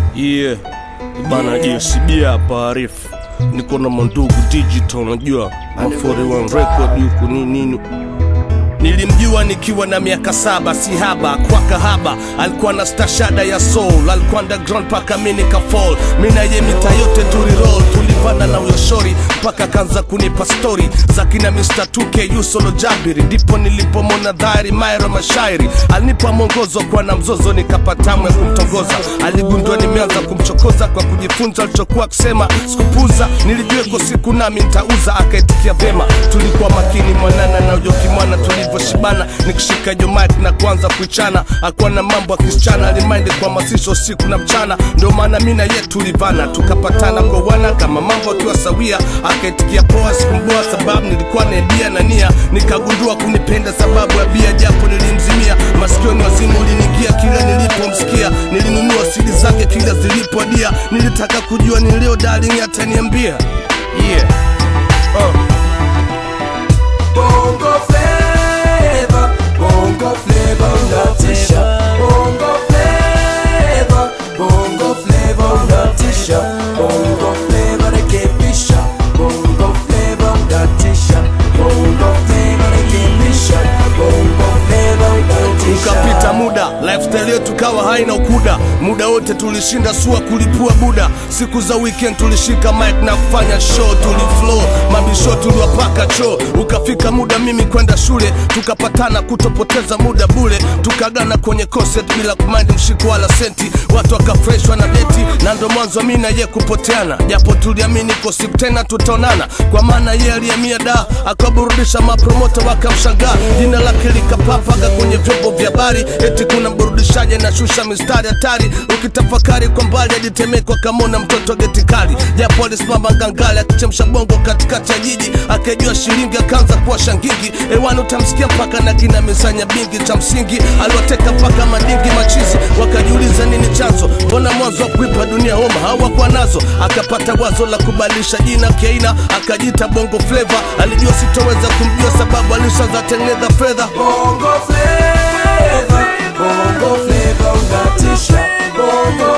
Yeah, bana JCB hapa Arifu. Niko na mandugu digital unajua. Mafori one record yuko nini. Nilimjua nikiwa na miaka 7 si haba kwa kahaba. Alikuwa na stashada ya soul, alikuwa underground paka mimi nika fall. Mimi na yeye mita yote tuli-roll, tulipanda na uyo shori paka kanza kunipa story za kina Mr. 2K Yusolo Jabiri. Ndipo nilipomona dhahiri Mairo Mashairi. Alinipa mwongozo kwa na mzozo nikapatamu ya kumtongoza. Aligundua nimeanza kumchokoza kwa kujifunza alichokuwa kusema. Sikupuza, nilijua kwa siku nami nitauza, akaitikia vema. Tulikuwa makini mwanana na ujoki mwana shibana, nikishika jo mic na kuanza kuichana. Hakuwa na mambo ya kisichana, alimind kwa masisho siku na mchana. Ndio maana mimi na yeye tulivana, tukapatana kwa wana kama mambo akiwa sawia. Akaitikia poa, sikumboa sababu nilikuwa na bia na nia. Nikagundua kunipenda sababu ya bia, japo nilimzimia. Masikioni wazimu ulinikia kila nilipomsikia. Nilinunua siri zake kila zilipodia. Nilitaka kujua ni leo darling ataniambia. Yeah. Bongo flavor, bongo flavor unatisha. Bongo flavor, bongo flavor unatisha. Bongo flavor rekebisha. Bongo flavor unatisha. Bongo flavor rekebisha. Bongo flavor unatisha. Ukapita muda, lifestyle yetu kawa haina ukuda. Muda wote tulishinda sua kulipua buda. Siku za weekend tulishika mic na kufanya show, tuliflow, mabisho tuliwapaka cho. Ukafika muda mimi kwenda shule, tukapatana kutopoteza muda bure. Tukagana kwenye concert bila kumind mshiko wala senti. Watu wakafreshwa na deti, na ndo mwanzo mimi na yeye kupoteana. Japo tuliamini kwa siku tena tutaonana, kwa maana yeye alihamia da, akaburudisha mapromoter wakamshangaa. Jina lake likapapaga kwenye vyombo vya habari, eti kuna mburudishaji na shusha mistari hatari. Ukitafakari kwa mbali alitemekwa kamona mtoto geti kali. Japo alisimama ngangale akichemsha bongo katikati ya jiji, akajua shilingi akaanza kuwa shangingi. Ewani utamsikia mpaka na kina misanya bingi. Cha msingi aliwateka mpaka madingi machizi, wakajiuliza nini chanzo. Mbona mwanzo wa kuipa dunia homa hawakuwa nazo. Akapata wazo la kubadilisha jina Keina, akajita Bongo Flavor. Alijua sitoweza kumjua sababu alishaanza tengeneza fedha. Bongo flavor, bongo flavor unatisha. Bongo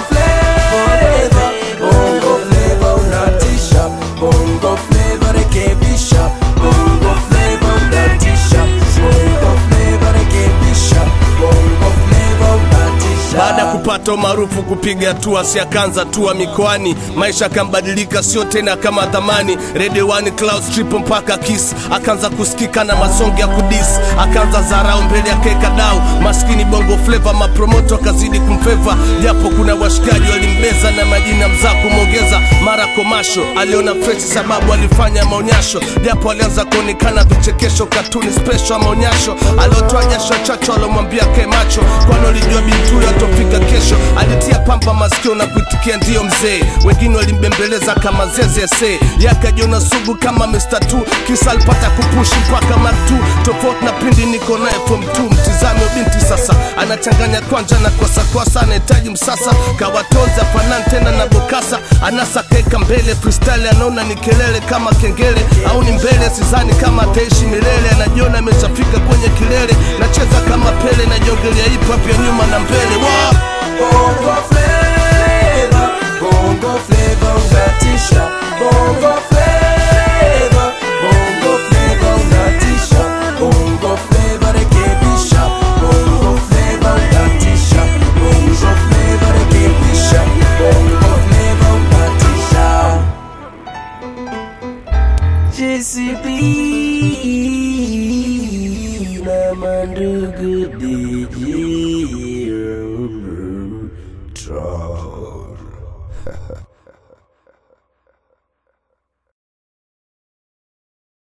flavor, bongo flavor unatisha. Bongo flavor rekebisha. Bongo flavor unatisha. Bongo flavor rekebisha. Bongo flavor unatisha. Baada kupata maarufu kupiga hatua, si akaanza tua mikoani. Maisha kambadilika, sio tena kama zamani. Radio 1 Cloud Strip mpaka Kiss, akaanza kusikika na masongi ya kudis. Akaanza zarau mbele ya keka dau. Maskini Bongo Flavor mapromoto kazidi kumfeva. Japo kuna washikaji walimbeza na majina mza kumongeza. Mara komasho aliona fresh sababu alifanya maonyesho. Japo alianza kuonekana vichekesho, katuni special maonyesho. Aliotoa jasho chacho alomwambia ke macho, kwani alijua bintu atofika kesho. Alitia pamba masikio na kuitikia ndio mzee. Wengine walimbembeleza kama zeze. Yakajiona sugu kama Mr. 2, kisa alipata kupushi mpaka Mark 2. Tofauti na pindi niko naye from 2. Mtizame binti sasa, anachanganya kwanja na kwasa, anahitaji msasa. Kawatonza fanani tena na bokasa. Anasa keka mbele, freestyle anaona ni kelele kama kengele. Au ni mbele, sizani kama ataishi milele. Anajiona ameshafika kwenye kilele. Nacheza kama Pele na jongelea hip hop ya nyuma na mbele. Wow! Bongo flavor, bongo flavor unatisha. Bongo flavor, bongo flavor unatisha. Bongo flavor rekebisha. Bongo flavor unatisha. Bongo flavor rekebisha. Bongo flavor unatisha. JCB na mandugu DJ Try.